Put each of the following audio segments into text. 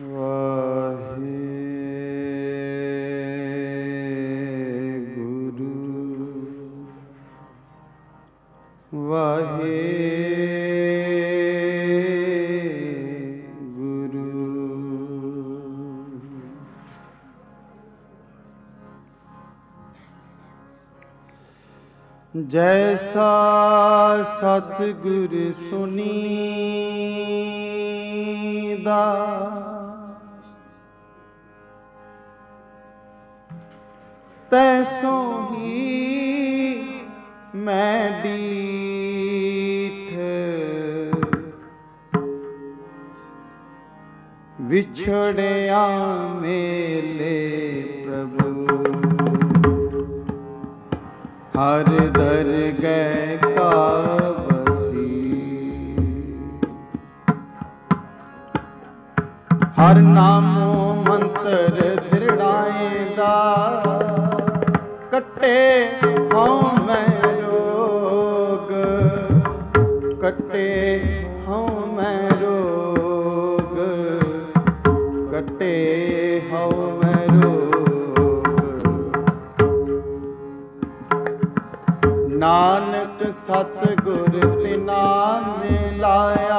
जैसा सतगुर सुनीदा तैसो ही मैं डीठ विछड़िया मेले प्रभु हर दरगह का बसी हर नामो मंत्र दृढ़ाएदा कटे हाँ मैं रोग कटे हाँ मैं रोग कटे हाँ मैं रोग नानक सतगुर तिना मिलाया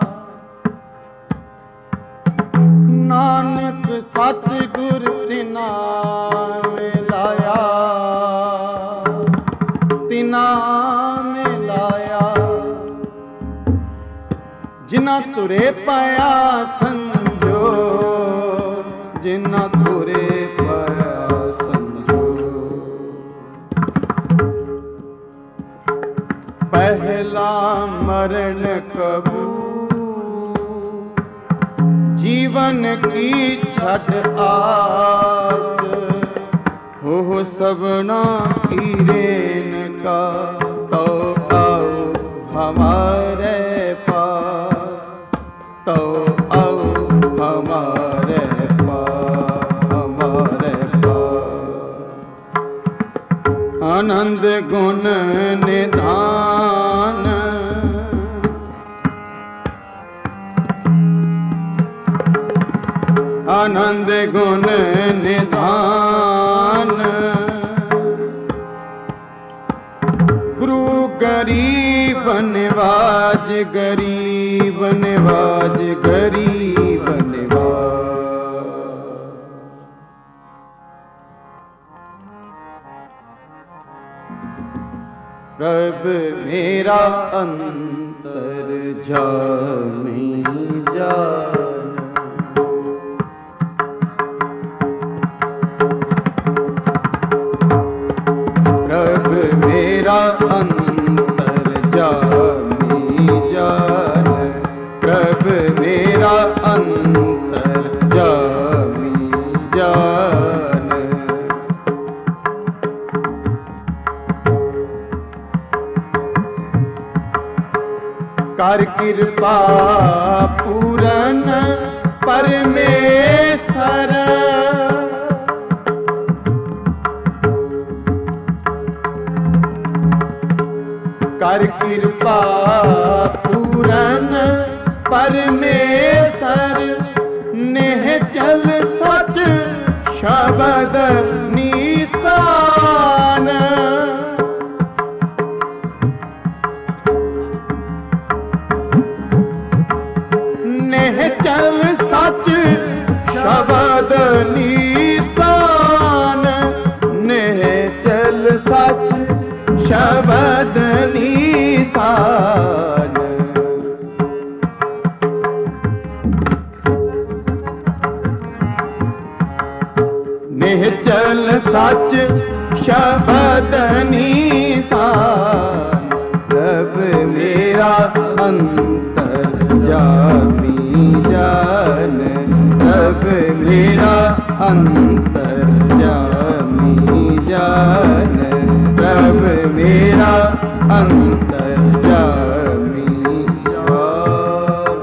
नानक सतगुर तिना मिलाया तिना मिलाया जिना तुरे पाया संजो जिना तुरे पाया संजो पहला मरण कबू जीवन की छठ आस हो सबना की रेन का तो आओ हमारे पास तो आओ हमारे पास आनंद गुण निधान आनंद गुण निधान गुरु गरीब निवाज गरीब निवाज गरीब निवाज रब मेरा अंतर जामी जान रब मेरा अंतर जामी जान रब मेरा अंतर जामी जान कर कृपा पूरन परमेश्वर कर कृपा पूरन परमेश्वर नेह चल सच शब्द निशान नेह चल सच शब्द निशान नेह चल सच शब्द निशान निश्चल सच शब्द निशान रब मेरा अंतर जामी जान रब मेरा अंतर जामी जान रब मेरा अंतर जामी जान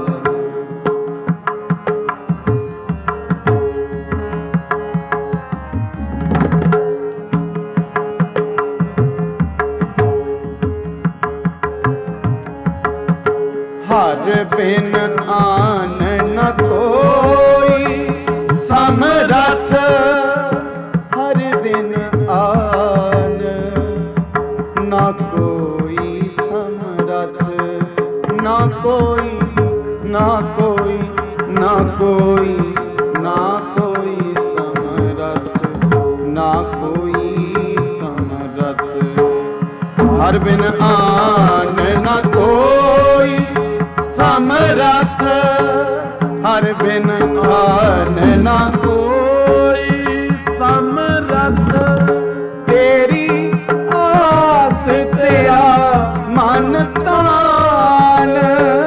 हर बिन आन न कोई बिन आन ना कोई समरथ, ना कोई ना कोई ना कोई ना कोई समरथ, ना कोई समरथ। हर बिन आन ना कोई समरथ, हर बिन आन ना कोई समरथ। तेरी आस तेरा मन तान,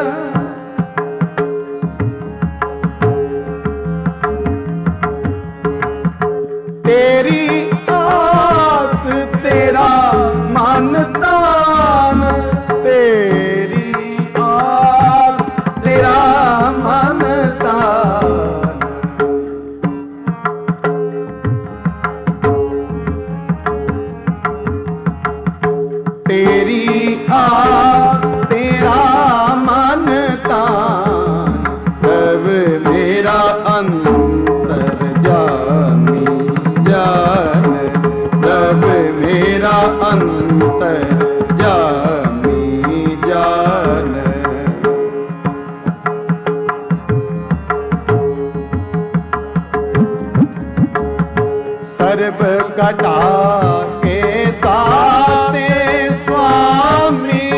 तेरी आस तेरा मन तान, तेरी आस तेरा मन तान। तेरी आस तेरा मन तान, तब मेरा अंतर जामी जान, तब मेरा अंतर जामी जान। सर्व कटा के ताते स्वामी,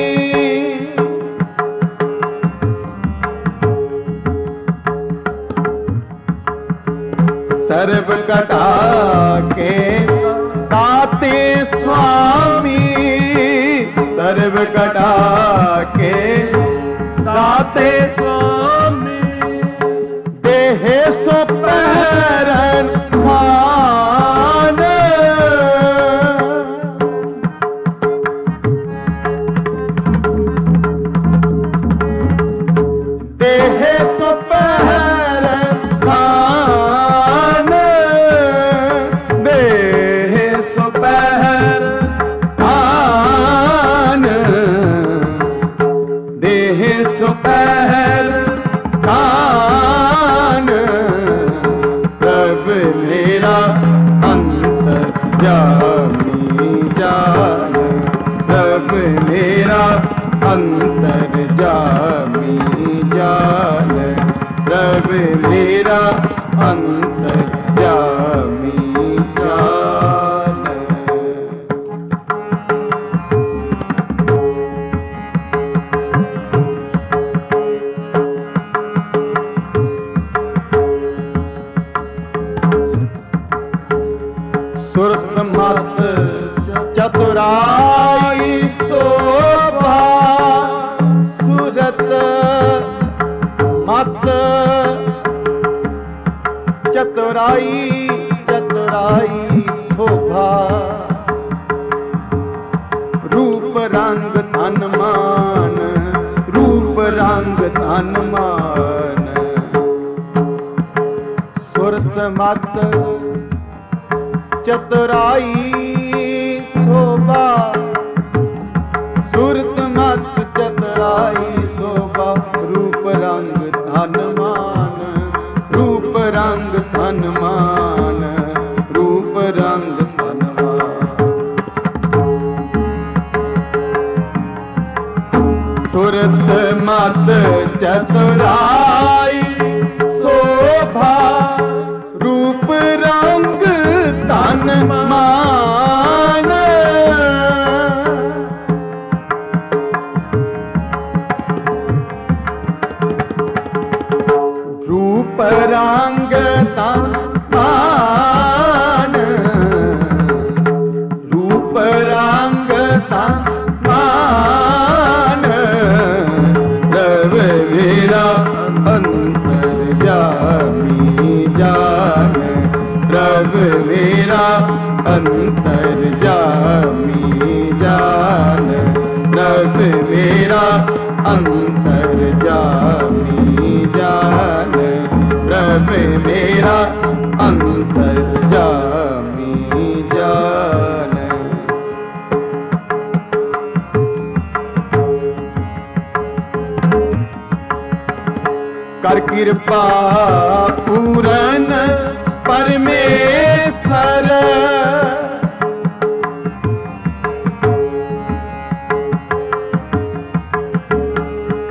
सर्व कटा के ताते स्वामी, सर्व कटा के ताते स्वामी। देह सो पैरन मान, देह सो पैरन मान, देह सो पैरन मान, देह सो पैरन मान। तब मेरा अंतर जामी जान, तब मेरा अंतर जामी जान, तब मेरा अंतर जामी जान। सुरत मत चतुराई शोभा, सुरत मत चतुराई चतुराई शोभा। रूप रंग धन मान, रूप रंग धन मान। सुरत मत चतुराई शोभा, सुरत मत चतुराई शोभा। रूप रंग धन मान, रूप रंग धन मान, रूप रंग धन मान। सुरत मत चतुराई शोभा, रूप रंग धन मान। रूप रंग धन मान, रूप रंग धन मान। तब मेरा अंतर जामी जान, तब मेरा अंतर जामी जान, तब मेरा अंतर जामी जान, तब मेरा अंतर जामी जान। कर कृपा पूरन परमेश्वर,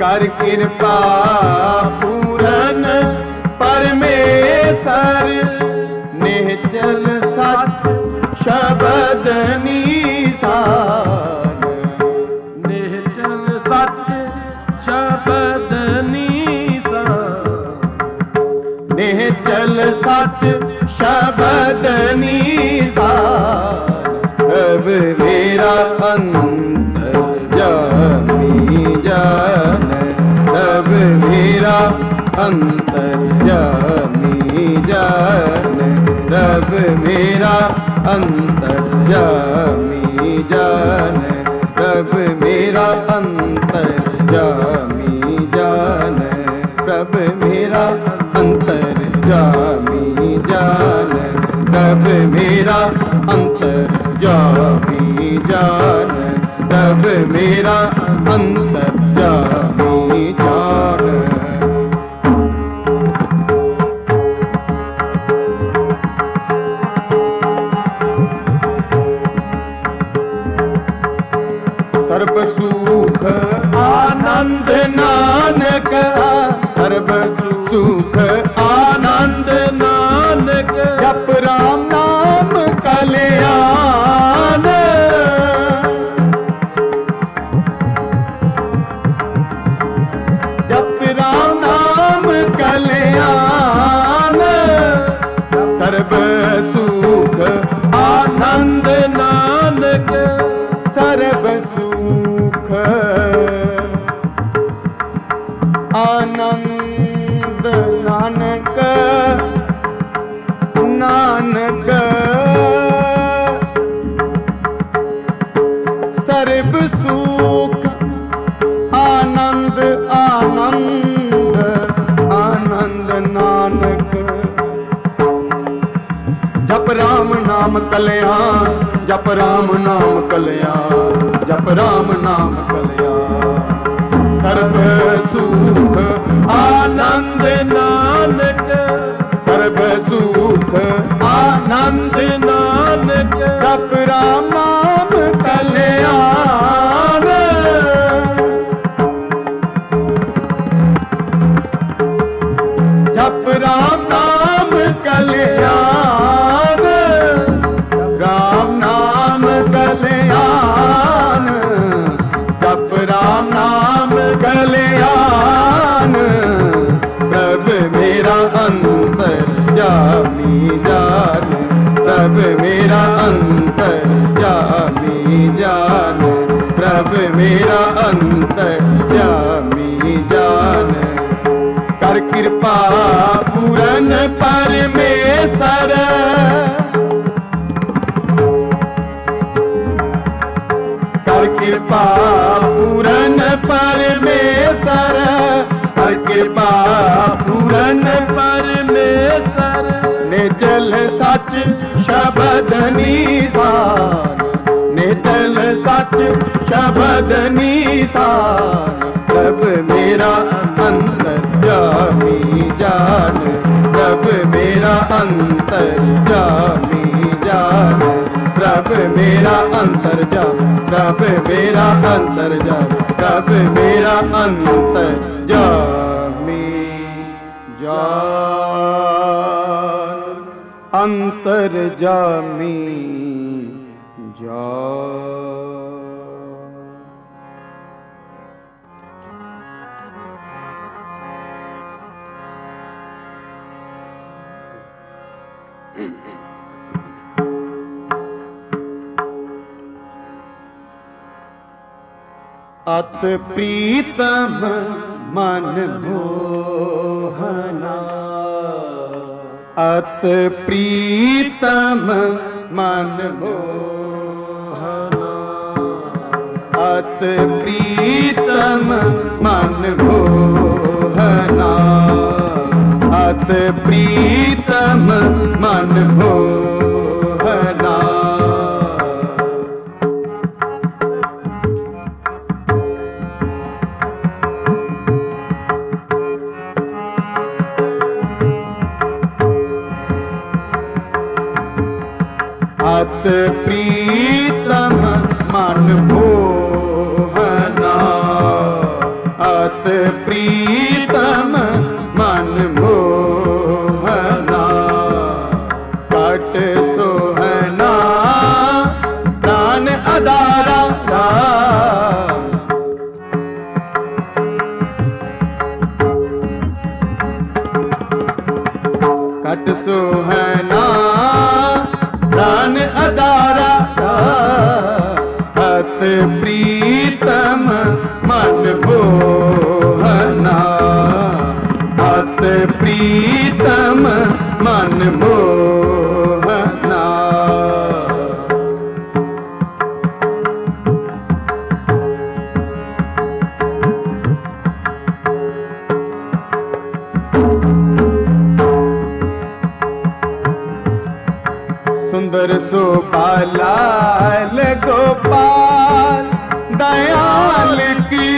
कर कृपा पूरन परमेश्वर निश्चल सच शब्द निसार निश्चल सच शब्द निसार निश्चल सच शब्द निसार अब मेरा अंतर्यामी जान अब मेरा अंतर्यामी जान रब मेरा अंतर्यामी जान रब मेरा अंतर्यामी जान रब मेरा अंतर्यामी जान रब मेरा अंतर्यामी जान रब मेरा अंतर्यामी जान सर्व सुख आनंद नानक सर्व सुख आनंद नानक जप राम नाम कल्याण जप राम नाम कल्याण सर्व सुख आनंद नानक सर्व सुख आनंद नानक नानक सर्व सुख आनंद आनंद आनंद नानक जप राम नाम कल्याण जप राम नाम कल्याण जप राम नाम कल्याण सर्व सुख आनंद नानक सर्व सुख आनंद नानक जप राम नाम कल्याण जप राम नाम कल्याण राम नाम कल्याण जप राम नाम कल्याण प्रभ मेरा अंतर्यामी जान प्रभ मेरा अंतर्यामी जान प्रभ मेरा अंतर्यामी जान कर कृपा पूरन परमेश्वर कर कृपा पूरन परमेश्वर कर कृपा पूरन परमेश्वर निचल सच शब्द निसार निचल सच शब्द निसार रब मेरा अंतर्यामी जान रब मेरा अंतर्यामी जान रब मेरा अंतर्जाम रब मेरा अंतर्जाम रब मेरा अंतर्यामी जान अंतर्यामी जान अत प्रीतम मन मोहना अत प्रीतम मन मोहना अत प्रीतम मन मोहना अत प्रीतम मन मोहना अत प्रीतम मन मोहना अत प्रीतम मन मोहना, कट सोहना प्राण अदारा राम। कट सोहना प्राण अदारा अत प्रीतम मन मोहना, अत प्रीतम मन मोहना। सुंदर शोभा लाल गोपाल दयाल की,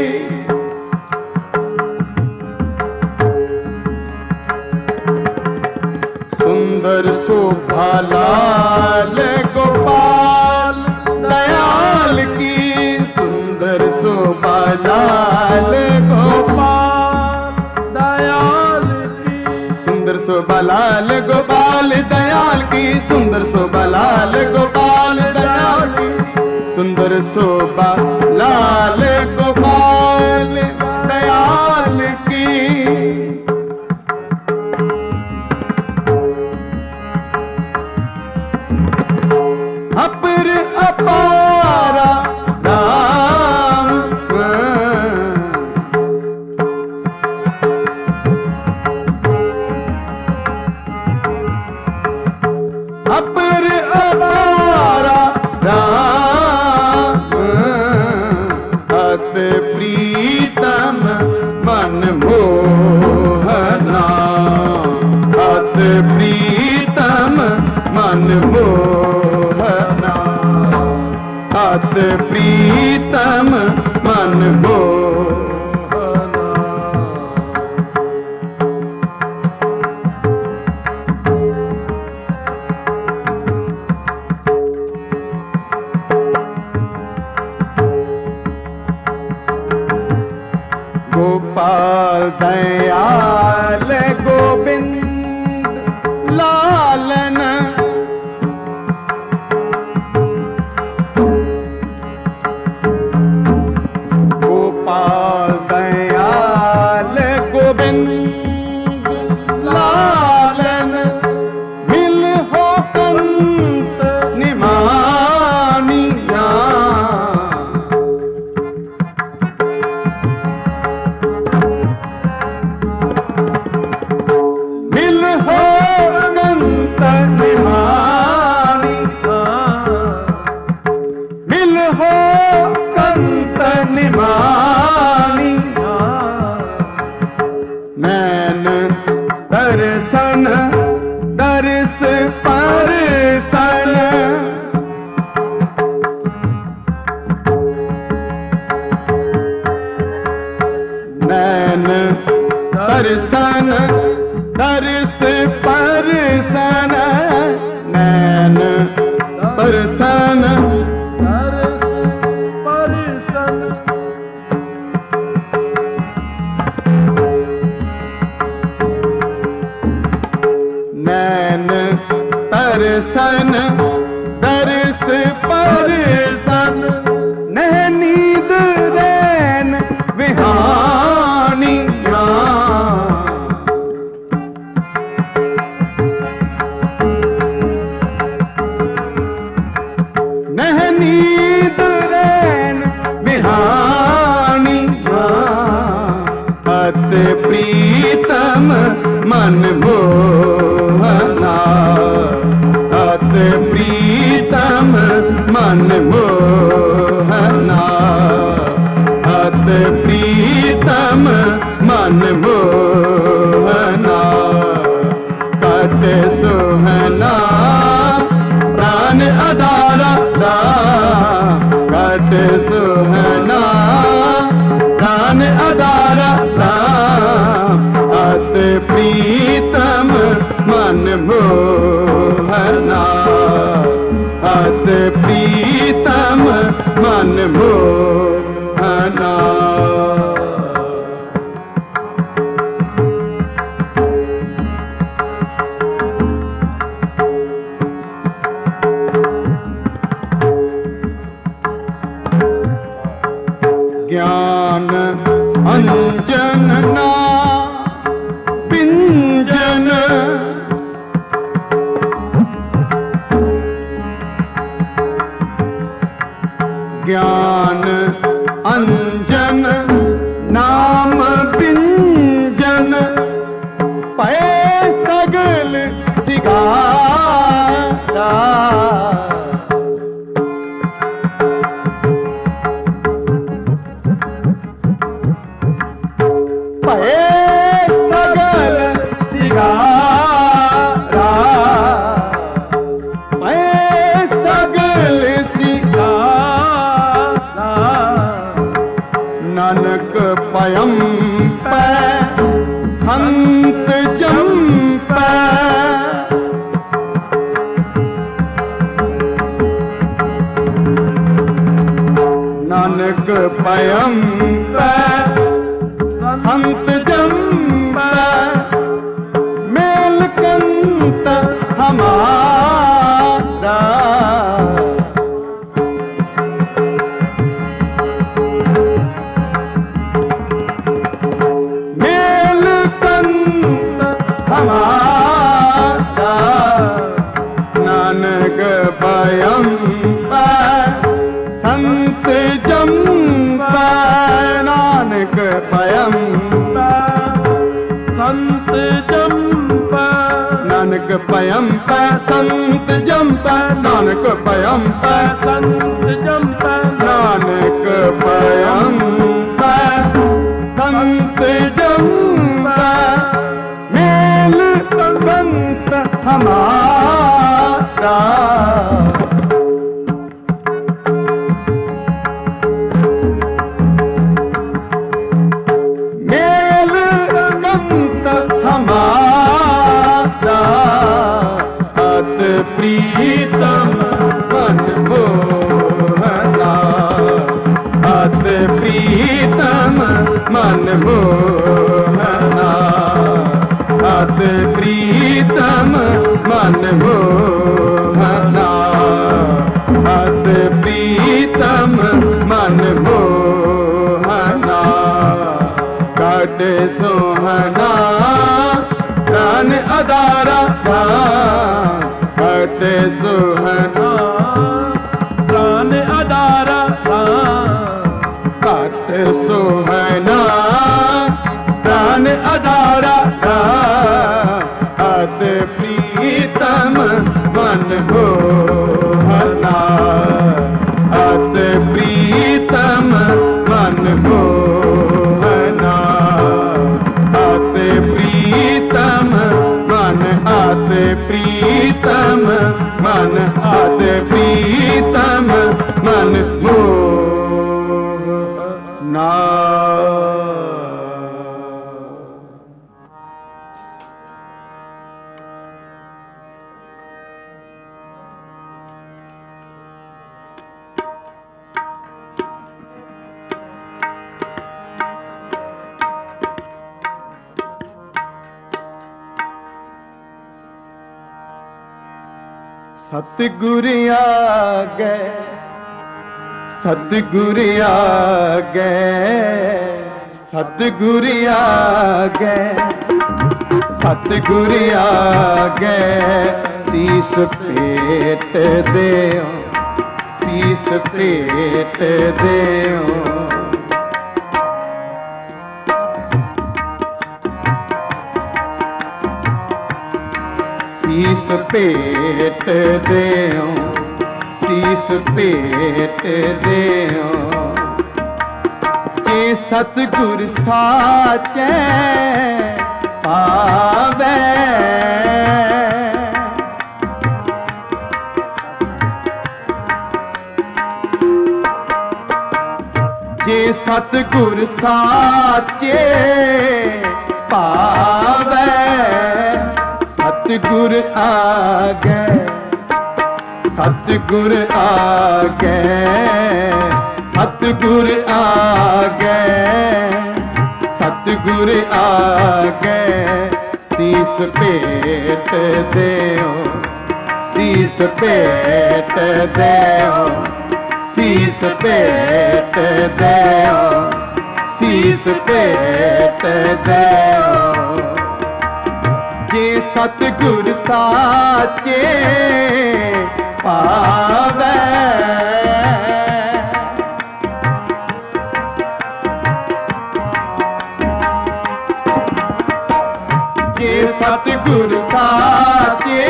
सुंदर शोभा लाल गोपाल दयाल की, सुंदर शोभा लाल गोपाल दयाल की, सुंदर शोभा लाल गोपाल दयाल की, सुंदर शोभा लाल गोपाल दयाल की, सुंदर शोभा लाल गोपाल दयाल की। अपर अपारा नाम, अपर अपारा राम, अत प्रीतम मन मोहना, अत प्रीतम मन मोहना, अत प्रीतम मन मोहना। गोपाल दयाल गोविंद लालन, गोपाल दयाल गोविंद लालन, मिल हो कंत निमानिया, मिल हो कंत निमानिया, मिल हो कंत निमानिया। नैन दर्शन दर्श परसन, नैन दर्शन दर्श परसन, नैन परसन दर्श परसन। नैन दर्शन दर्श परसन, नह नींद रैन विहानिया, नह नींद रैन विहानिया, अत प्रीतम मन मोहना, अत प्रीतम मन मोहना, अत प्रीतम मन मोहना। कट सोहना प्राण अदारा राम, कट सोहना प्राण अदारा राम, अत प्रीतम मन मोहना, अत प्रीतम मन मोहना। ज्ञान अंजन नाम बिंजन पै सगल सिगारा पै सगल सिगारा पै सगल सिगारा नानक पयम पै संत जम पै नानक पयम पै संत जम पै मेल कंत हमारा मेल कंत हमारा नानक पयम पै संत जम पै नानक पयम संत जम पै नानक पयम पै संत जम पै नानक पयम पै संत जम पै नानक पयम पै संत जम पै मेल कंत हमारा मेल कंत हमारा अत प्रीतम मन मोहना अत प्रीतम मन मोहना अत प्रीतम मन मोहना अत प्रीतम मन मोहना काट सोहना प्राण अदारा काट सोहना प्राण अदारा काट सोहना प्राण अदारा अत प्रीतम मन मोहना अत प्रीतम मन मोहना अत प्रीतम मन अत प्रीतम मन अत प्रीतम मन मोहना सतगुर आगे सतगुर आगे सतगुर आगे सतगुर आगे शीस फेट देओ शीस फेट देओ शीस फेट देओ शीस फेट देओ जे सतगुर साचे पावे जे सतगुर साचे पावे सतगुर आगे सतगुर आगे सतगुर आगे सतगुर आगे शीस फेट देओ शीस फेट देओ शीस फेट देओ शीस फेट देओ जे सतगुर साचे पावे सतगुर साचे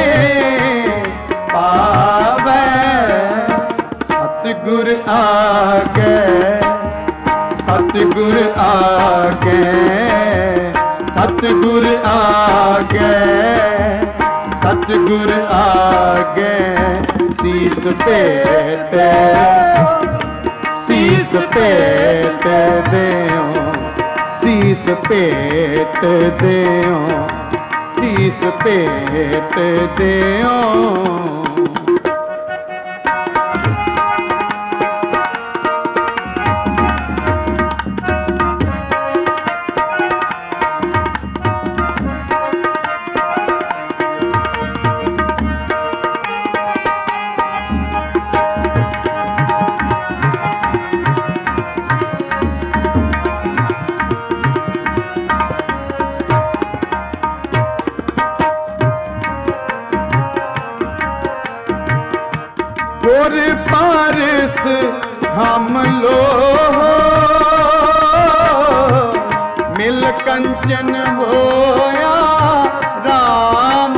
पावै सतगुर आगे सतगुर आगे सतगुर आगे सतगुर आगे शीस पेट देओ शीस पेट देओ शीस पेट देओ गुर पारस हम लो मिल कंचन होया राम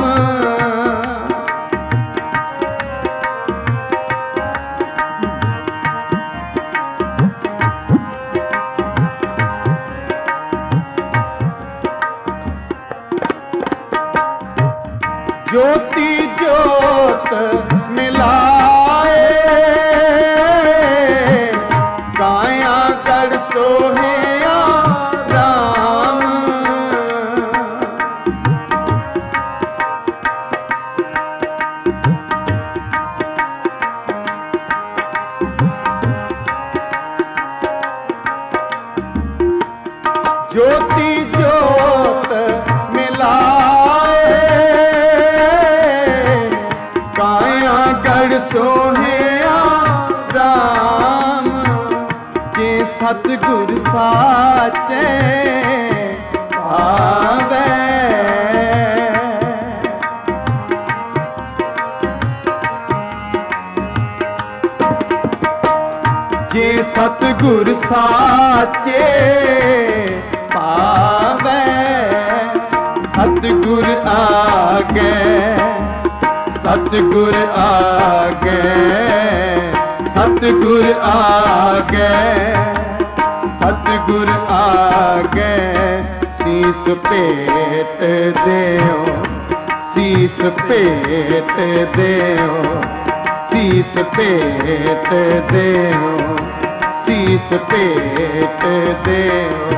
ज्योति ज्योत मिला काया कर सोहया राम ज्योति ज्योत मिलाए काया कर सोहया राम जे सतगुर साचे पावै जे सतगुर साचे पावै सतगुर आगे सतगुर आगे सतगुर आगे सतगुर आगे शीस पेट देओ शीस पेट देओ शीस पेट देओ शीस पेट देओ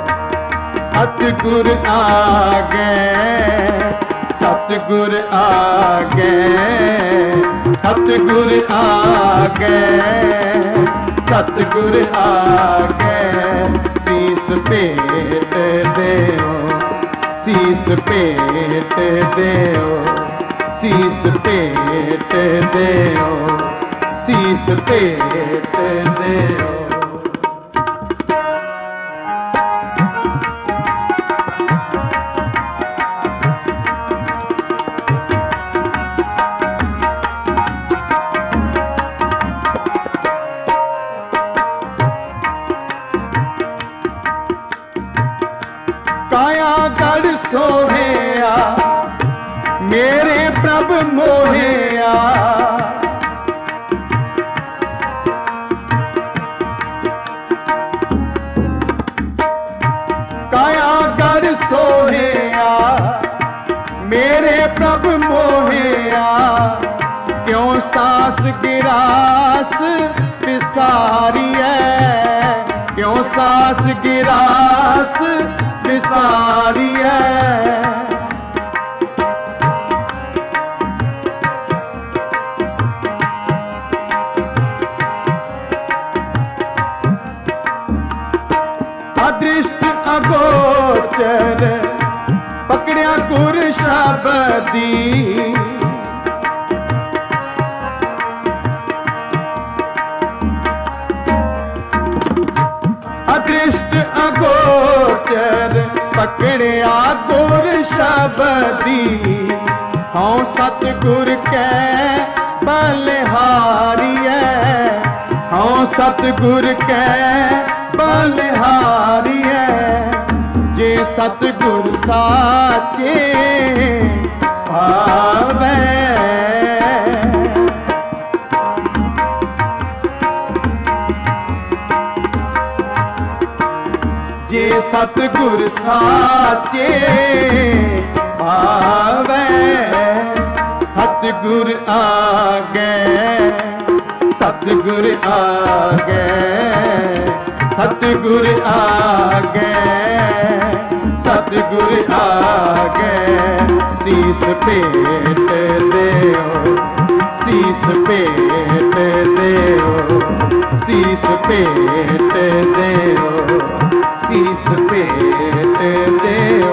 सतगुर आगे सतगुर आगे सतगुर आगे सतगुर आगे शीस पेट देओ शीस पेट देओ शीस पेट देओ शीस पेट देओ काया गढ़ सोहया मेरे प्रभ मोहया काया गढ़ सोहया मेरे प्रभ मोहया क्यों सास गिरास बिसारिए क्यों सास गिरास बिसारिए अदृष्ट अगोचर पकड़िया गुर शबदी अदृष्ट अगोचर पकड़िया गुर शबदी हूँ सतगुर के बलिहारिए हूँ सतगुर के बलिहारिए जे सतगुर साचे पावे। जे सतगुर साचे पावे, सतगुर आगे, सतगुर आगे, सतगुर आगे, सतगुर आगे शीस भेंट देओ, शीस भेंट देओ, शीस भेंट देओ, शीस भेंट देओ।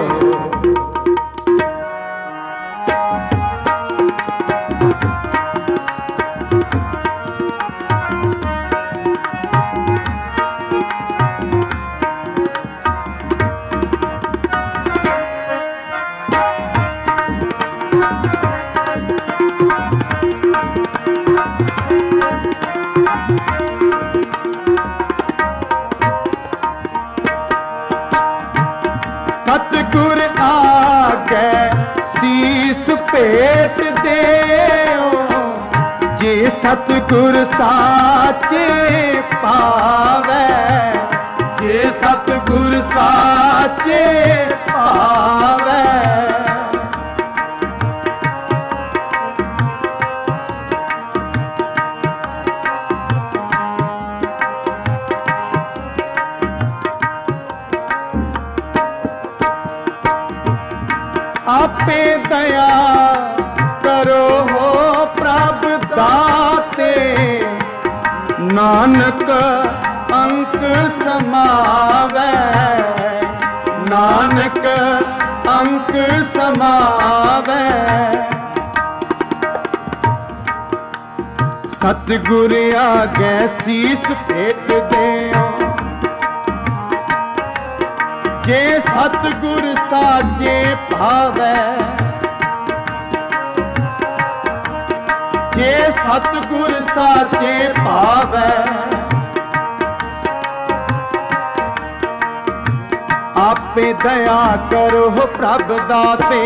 सतगुर आगे शीस भेंट देओ, जे सतगुर साचे पावे, जे सतगुर साचे पावे। आपे दया करो हो प्रभ दाते, नानक अंक समावे, नानक अंक समावे। सतगुर आगे शीस भेंट देओ, जे सतगुर साचे पावे, जे सतगुर साचे पावे। आपे दया करो प्रभ दाते,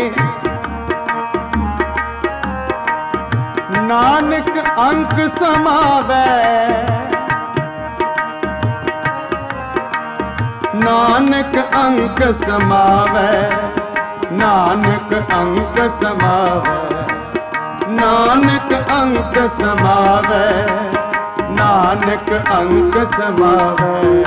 नानक अंक समावे, नानक अंक समावे, नानक अंक समावे, नानक अंक समावे, नानक अंक समावे।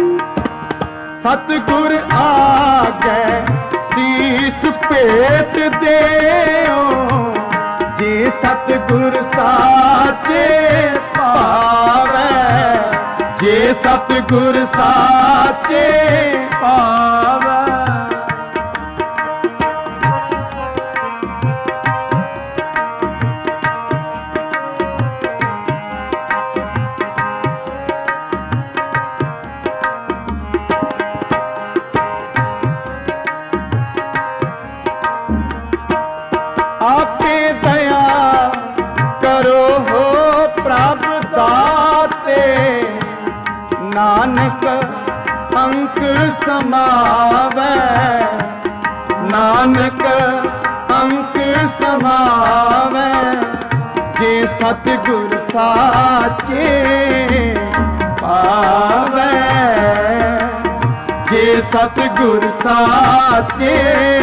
सतगुर आगे शीस भेंट देओ, जे सतगुर साचे पावे, जे सतगुर साचे पावे। आपे दया करो हो प्रभ दाते, नानक अंक समावे, नानक अंक समावे। जे सतगुर साचे पावे, जे सतगुर साचे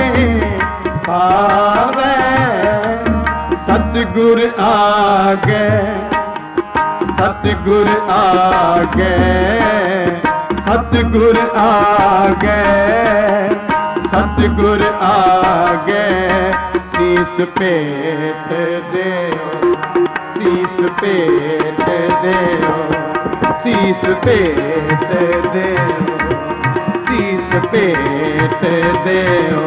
पावे। सतगुर आगे, सतगुर आगे, सतगुर आगे, सतगुर आगे शीस भेंट देओ, शीस भेंट देओ, शीस भेंट देओ, शीस भेंट देओ।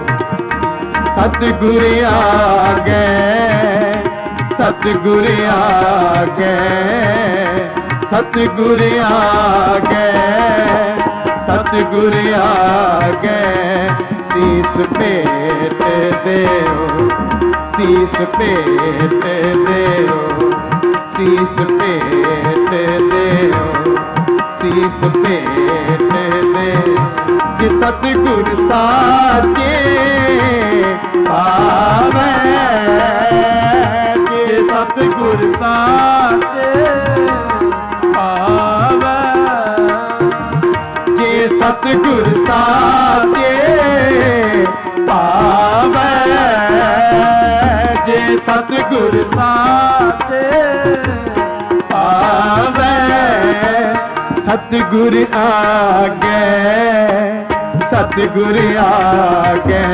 सतगुर आगे, सतगुर आगे, सतगुर आगे, सतगुर आगे शीस भेंट देओ, शीस भेंट देओ, शीस भेंट देओ, शीस भेंट देओ। जिस सतगुर साचे पावै जे सतगुर साचे पावै जे सतगुर साचे पावै जे सतगुर साचे पावै सतगुर आगे सतगुर आगे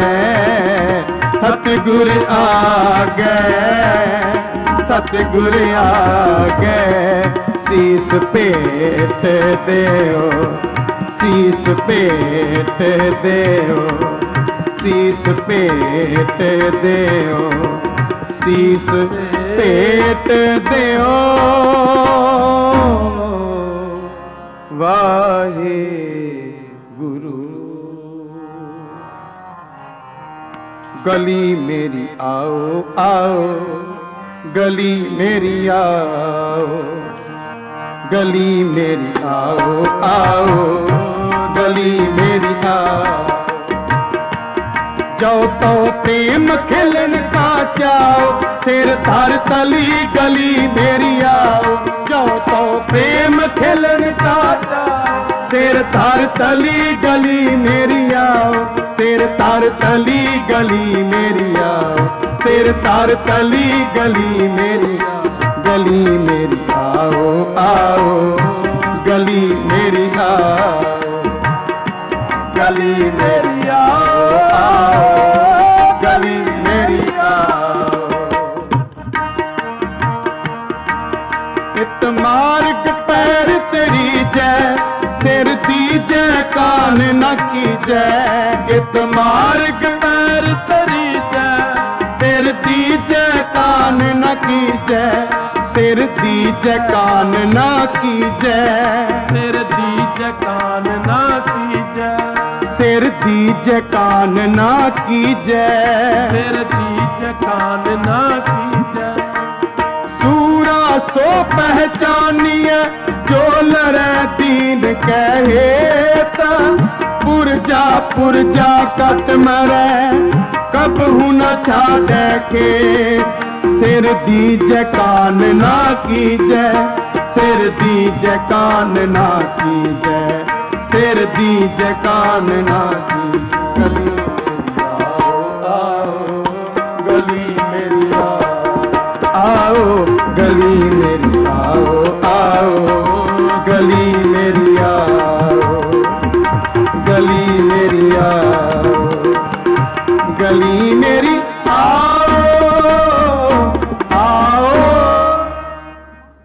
सतगुर आगे सतगुर आगे शीस पेट देओ शीस पेट देओ शीस पेट देओ शीस पेट देओ वाहे गुरु। गली मेरी आओ आओ गली मेरी आओ गली मेरी आओ आओ गली मेरी आओ जाओ तो प्रेम खिलन का जाओ सिर धर तली गली मेरी आओ जाओ तो प्रेम खिलन का जाओ सिर धर तली गली मेरी आओ सिर धर तली गली मेरी आओ सिर धर तली गली मेरी गली मेरी आओ आओ गली मेरी आओ गली मेरी आओ आओ गली मेरी आओ। इत मार्ग पैर तेरी जय सिर दीजै कान न कीजै इत मार्ग पैर तरी जय सिर दीजै कान न कीजै सिर दीजै कान न कीजै सिर दीजै कान ना कीजै सिर दीजै कान न कीजै सिर दीजै कान ना कीजै सूरा सो पहचानिए जो लड़े दीन कहे पुरजा कट मरे कब हूं न छाड़े के सिर दीजै कान ना कीजै सिर दीजै कान ना कीजै सिर दीजै कान ना कीजै गली मेरी आओ गली मेरी आओ आओ गली मेरी आओ गली मेरी आओ गली मेरी